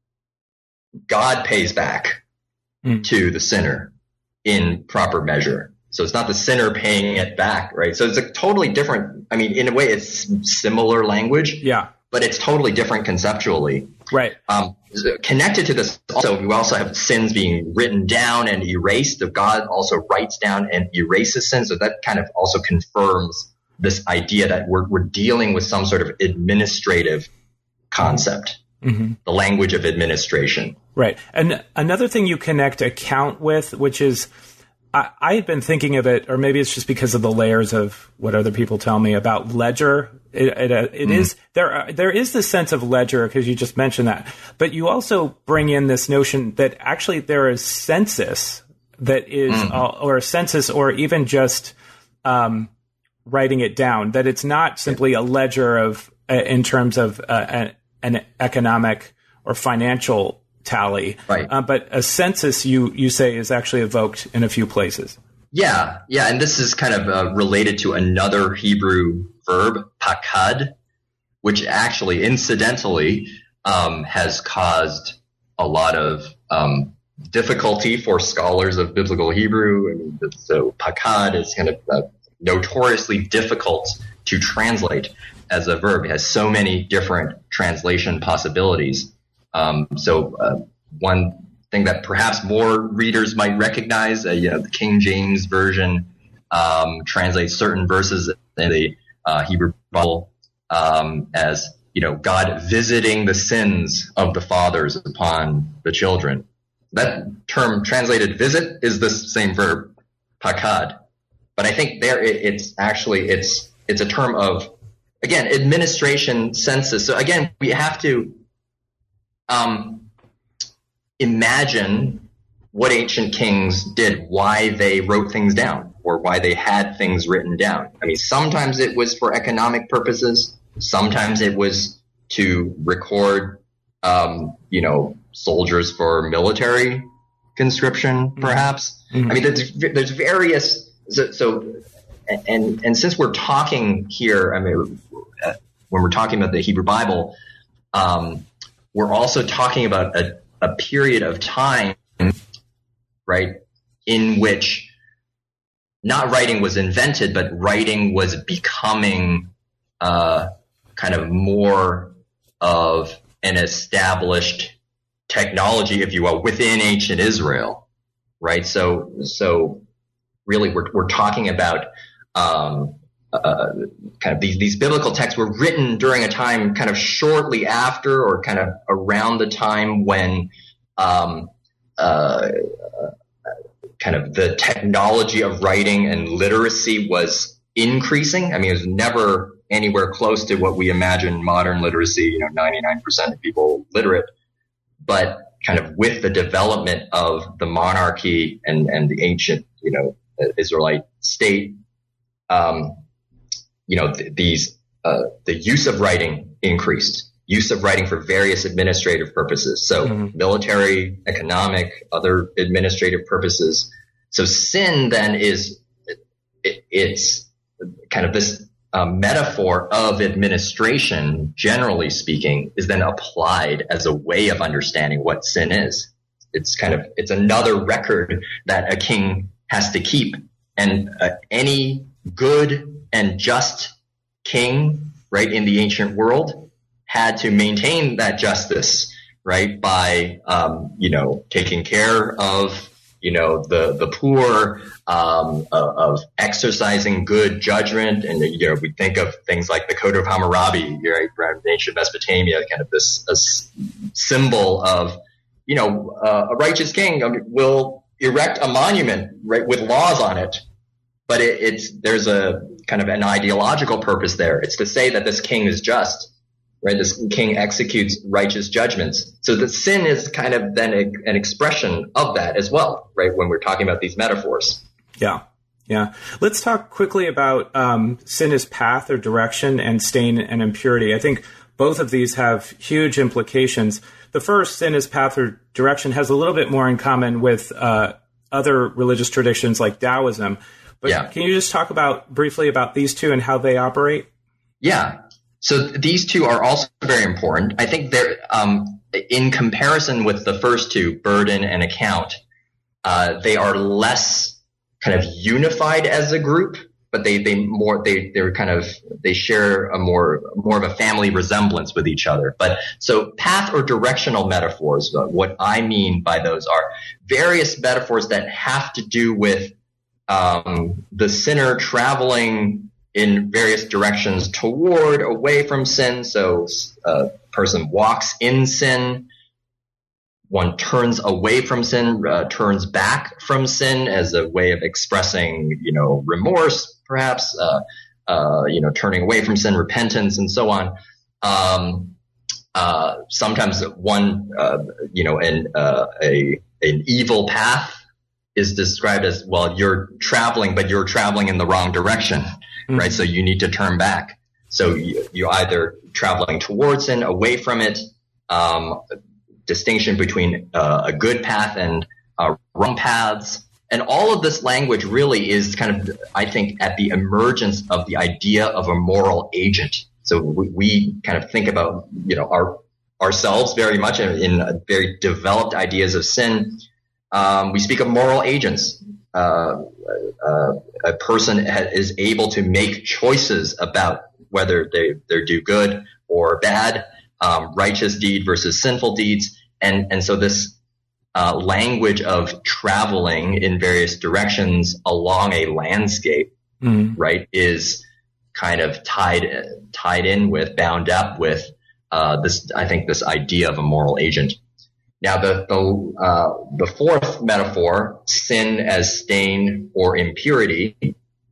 God pays back mm. to the sinner in proper measure. So it's not the sinner paying it back, right? So it's a totally different, I mean, in a way, it's similar language, yeah, but it's totally different conceptually. Right. Um, connected to this, also, we also have sins being written down and erased. So God also writes down and erases sins. So that kind of also confirms this idea that we're, we're dealing with some sort of administrative concept, mm-hmm. the language of administration. Right. And another thing you connect account with, which is, I, I've been thinking of it, or maybe it's just because of the layers of what other people tell me about ledger. It, it, it mm. is there. Are, there is this sense of ledger because you just mentioned that, but you also bring in this notion that actually there is census that is, mm. uh, or a census, or even just um, writing it down. That it's not simply a ledger of uh, in terms of uh, an, an economic or financial tally, right? Uh, but a census, you you say, is actually evoked in a few places. Yeah, yeah, and this is kind of uh, related to another Hebrew verb, pakad, which actually, incidentally, um, has caused a lot of um, difficulty for scholars of biblical Hebrew. I mean, so pakad is kind of uh, notoriously difficult to translate as a verb. It has so many different translation possibilities. Um, so uh, one thing that perhaps more readers might recognize, uh, you know, the King James Version um, translates certain verses in the uh, Hebrew Bible um, as, you know, God visiting the sins of the fathers upon the children. That term translated visit is the same verb, pakad. But I think there it, it's actually, it's it's a term of, again, administration, census. So again, we have to Um, imagine what ancient kings did, why they wrote things down, or why they had things written down. I mean, sometimes it was for economic purposes. Sometimes it was to record, um, you know, soldiers for military conscription, perhaps. Mm-hmm. I mean, there's, there's various. So, so, and and since we're talking here, I mean, when we're talking about the Hebrew Bible, um, we're also talking about a, a period of time, right, in which not writing was invented, but writing was becoming uh, kind of more of an established technology, if you will, within ancient Israel, right? So, so really, we're we're talking about um, uh, kind of these these biblical texts were written during a time kind of shortly after, or kind of around the time when um, uh, kind of the technology of writing and literacy was increasing. I mean, it was never anywhere close to what we imagine modern literacy, you know, ninety-nine percent of people literate, but kind of with the development of the monarchy and, and the ancient, you know, Israelite state, um, you know, th- these, uh, the use of writing increased, use of writing for various administrative purposes. So mm-hmm. military, economic, other administrative purposes. So sin then is, it, it's kind of this uh, metaphor of administration, generally speaking, is then applied as a way of understanding what sin is. It's kind of, it's another record that a king has to keep. And uh, any good and just king, right, in the ancient world had to maintain that justice, right, by, um, you know, taking care of, you know, the, the poor, um, uh, of exercising good judgment. And, you know, we think of things like the Code of Hammurabi, right, around ancient Mesopotamia, kind of this a symbol of, you know, uh, a righteous king will erect a monument, right, with laws on it. But it, it's, there's a kind of an ideological purpose there. It's to say that this king is just, right? This king executes righteous judgments. So the sin is kind of then a, an expression of that as well, right? When we're talking about these metaphors. Yeah. Yeah. Let's talk quickly about um, sin as path or direction and stain and impurity. I think both of these have huge implications. The first, sin as path or direction, has a little bit more in common with uh, other religious traditions like Taoism. But yeah. Can you just talk about briefly about these two and how they operate? Yeah. So these two are also very important. I think they're, um, in comparison with the first two, burden and account, uh, they are less kind of unified as a group, but they, they more, they, they're kind of, they share a more, more of a family resemblance with each other. But so path or directional metaphors, uh, what I mean by those are various metaphors that have to do with, um, the sinner traveling in various directions toward, away from sin. So a person walks in sin. One turns away from sin, uh, turns back from sin as a way of expressing, you know, remorse, perhaps, uh, uh, you know, turning away from sin, repentance, and so on. Um, uh, sometimes one, uh, you know, an, uh, a, an evil path is described as, well, you're traveling, but you're traveling in the wrong direction. Mm-hmm. Right. So you need to turn back. So you, you're either traveling towards sin, away from it, um, distinction between uh, a good path and uh, wrong paths. And all of this language really is kind of, I think, at the emergence of the idea of a moral agent. So we, we kind of think about, you know, our ourselves very much in, in very developed ideas of sin. Um, we speak of moral agents. Uh, uh, a person ha- is able to make choices about whether they, they do good or bad, um, righteous deed versus sinful deeds. And, and so this uh, language of traveling in various directions along a landscape, mm-hmm. right, is kind of tied, tied in with, bound up with uh, this, I think, this idea of a moral agent. Now, the the, uh, the fourth metaphor, sin as stain or impurity,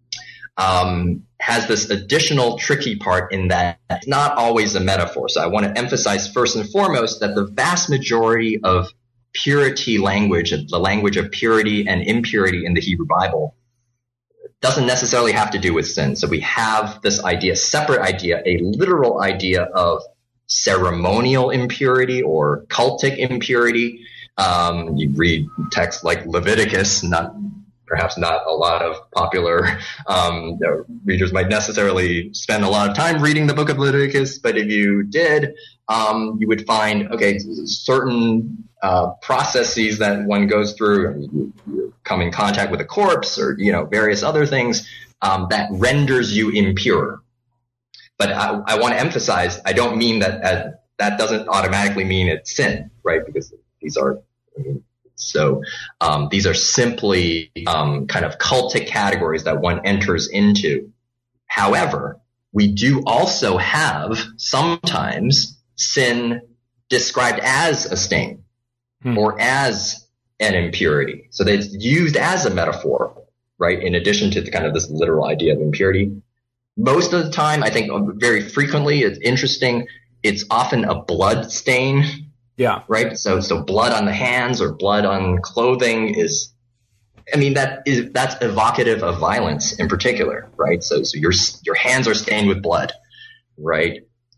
um, has this additional tricky part in that it's not always a metaphor. So I want to emphasize first and foremost that the vast majority of purity language, the language of purity and impurity in the Hebrew Bible, doesn't necessarily have to do with sin. So we have this idea, separate idea, a literal idea of ceremonial impurity or cultic impurity. Um, you read texts like Leviticus, not perhaps not a lot of popular um, readers might necessarily spend a lot of time reading the book of Leviticus, but if you did, um, you would find, okay, certain uh, processes that one goes through, you, you come in contact with a corpse or, you know, various other things um, that renders you impure. But I, I want to emphasize, I don't mean that uh, that doesn't automatically mean it's sin, right? Because these are, I mean, so um, these are simply um, kind of cultic categories that one enters into. However, we do also have sometimes sin described as a stain, hmm. or as an impurity. So that it's used as a metaphor, right? In addition to the kind of this literal idea of impurity. Most of the time, I think very frequently, it's interesting. It's often a blood stain. Yeah. Right. So, so blood on the hands or blood on clothing is, I mean, that is, that's evocative of violence in particular, right? So, so your, your hands are stained with blood, right?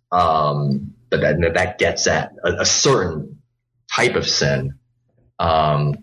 Um, but that, that gets at a, a certain type of sin. Um,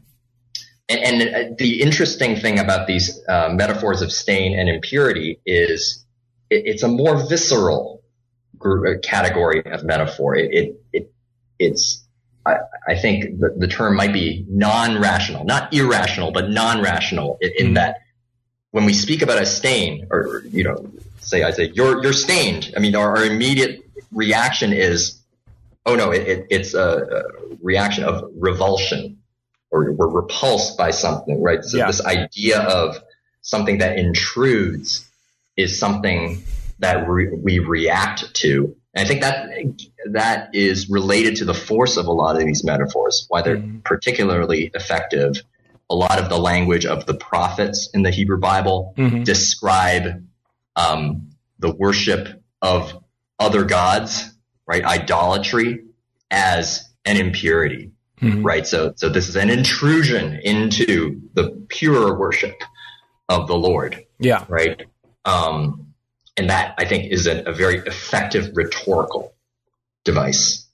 and, and the interesting thing about these uh, metaphors of stain and impurity is it, it's a more visceral group, category of metaphor. It, it, it it's, I, I think the, the term might be non-rational, not irrational, but non-rational in, in that when we speak about a stain or, you know, say, I say, you're, you're stained. I mean, our, our immediate reaction is, oh no, it, it, it's a, a reaction of revulsion, or we're repulsed by something, right? So yeah. This idea of something that intrudes is something that re- we react to. And I think that that is related to the force of a lot of these metaphors, why they're mm-hmm. particularly effective. A lot of the language of the prophets in the Hebrew Bible mm-hmm. describe um, the worship of other gods, right? Idolatry as an impurity, mm-hmm. right? So, so this is an intrusion into the pure worship of the Lord, yeah, right? Um, And that, I think, is a, a very effective rhetorical device.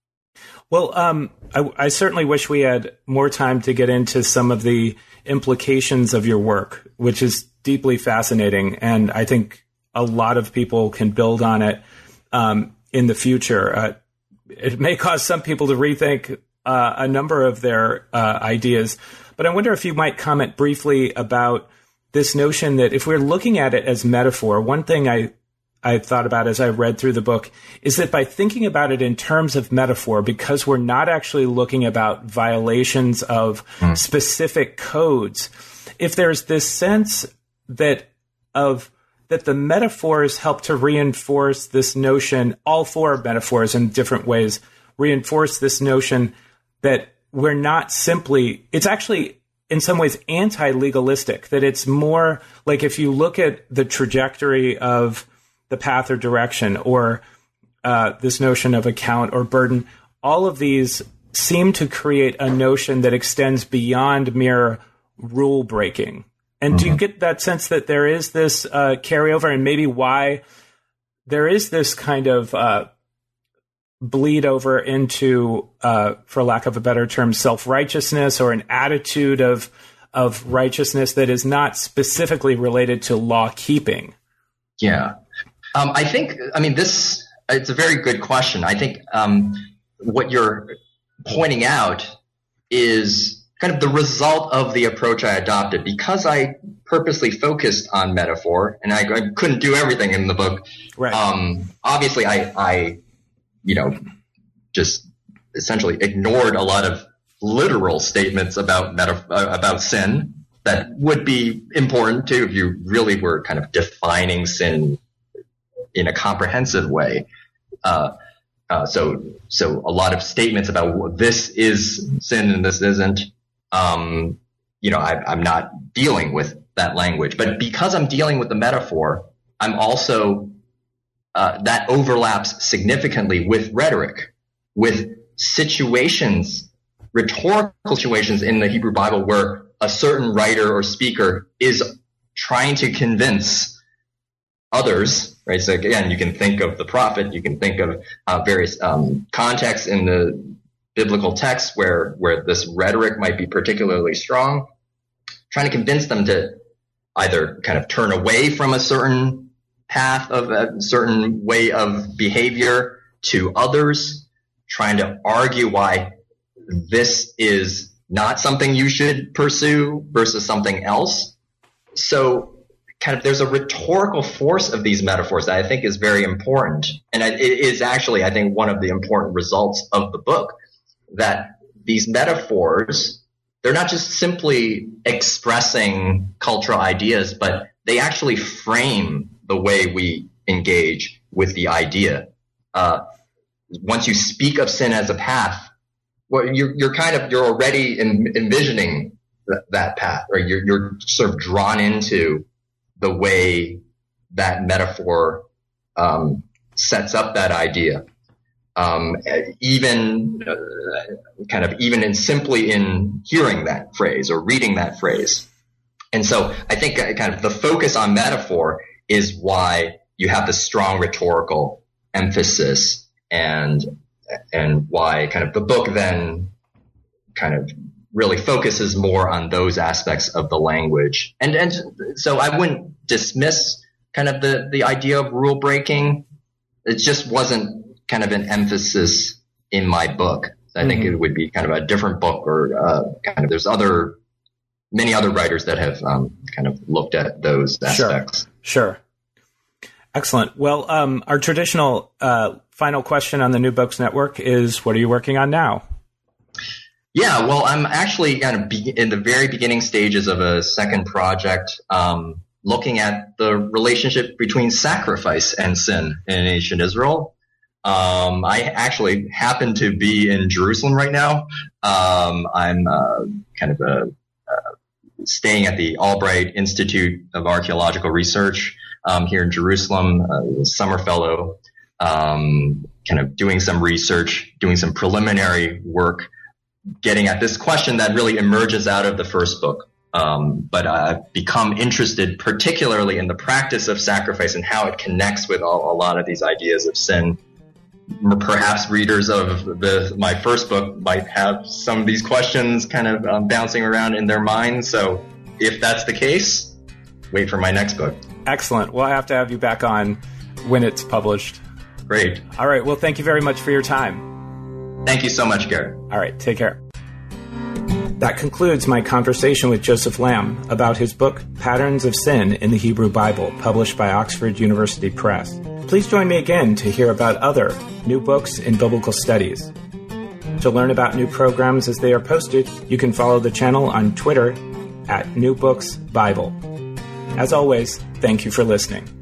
Well, um, I, I certainly wish we had more time to get into some of the implications of your work, which is deeply fascinating. And I think a lot of people can build on it um, in the future. Uh, it may cause some people to rethink uh, a number of their uh, ideas. But I wonder if you might comment briefly about this notion that if we're looking at it as metaphor, one thing I, I thought about as I read through the book is that by thinking about it in terms of metaphor, because we're not actually looking about violations of mm. specific codes, if there's this sense that of that the metaphors help to reinforce this notion, all four metaphors in different ways reinforce this notion that we're not simply, it's actually in some ways anti-legalistic, that it's more like if you look at the trajectory of the path or direction or uh, this notion of account or burden, all of these seem to create a notion that extends beyond mere rule breaking. And mm-hmm. do you get that sense that there is this uh, carryover, and maybe why there is this kind of uh, bleed over into, uh, for lack of a better term, self-righteousness or an attitude of of righteousness that is not specifically related to law keeping? Yeah. Um, I think, I mean, this, it's a very good question. I think um, what you're pointing out is kind of the result of the approach I adopted. Because I purposely focused on metaphor, and I, I couldn't do everything in the book. Right. Um, obviously, I, I, you know, just essentially ignored a lot of literal statements about meta- about sin that would be important too if you really were kind of defining sin in a comprehensive way. Uh, uh, so, so a lot of statements about this is sin and this isn't. Um, you know, I, I'm not dealing with that language, but because I'm dealing with the metaphor, I'm also uh, that overlaps significantly with rhetoric, with situations, rhetorical situations in the Hebrew Bible where a certain writer or speaker is trying to convince others, right? So again, you can think of the prophet, you can think of uh, various um, contexts in the biblical texts where, where this rhetoric might be particularly strong, trying to convince them to either kind of turn away from a certain path of a certain way of behavior to others, trying to argue why this is not something you should pursue versus something else. So kind of there's a rhetorical force of these metaphors that I think is very important. And it is actually, I think, one of the important results of the book, that these metaphors, they're not just simply expressing cultural ideas, but they actually frame the way we engage with the idea. Uh, once you speak of sin as a path, well, you're, you're kind of, you're already in, envisioning th- that path, right? You're, you're sort of drawn into the way that metaphor, um, sets up that idea. Um, even, uh, kind of, even in simply in hearing that phrase or reading that phrase. And so I think uh, kind of the focus on metaphor is why you have the strong rhetorical emphasis, and and why kind of the book then kind of really focuses more on those aspects of the language. And and so I wouldn't dismiss kind of the, the idea of rule breaking. It just wasn't kind of an emphasis in my book. I mm-hmm. think it would be kind of a different book, or uh, kind of there's other many other writers that have um, kind of looked at those aspects. Sure. Sure. Excellent. Well, um, our traditional uh, final question on the New Books Network is, what are you working on now? Yeah, well, I'm actually kind of be- in the very beginning stages of a second project, um, looking at the relationship between sacrifice and sin in ancient Israel. Um, I actually happen to be in Jerusalem right now. Um, I'm uh, kind of a, uh, staying at the Albright Institute of Archaeological Research Um, here in Jerusalem, uh, summer fellow, um, kind of doing some research, doing some preliminary work, getting at this question that really emerges out of the first book. Um, but I've become interested particularly in the practice of sacrifice and how it connects with all, a lot of these ideas of sin. Perhaps readers of the, my first book might have some of these questions kind of um, bouncing around in their minds. So if that's the case, wait for my next book. Excellent. We'll have to have you back on when it's published. Great. All right. Well, thank you very much for your time. Thank you so much, Garrett. All right. Take care. That concludes my conversation with Joseph Lamb about his book, Patterns of Sin in the Hebrew Bible, published by Oxford University Press. Please join me again to hear about other new books in biblical studies. To learn about new programs as they are posted, you can follow the channel on Twitter at New Books Bible. As always, thank you for listening.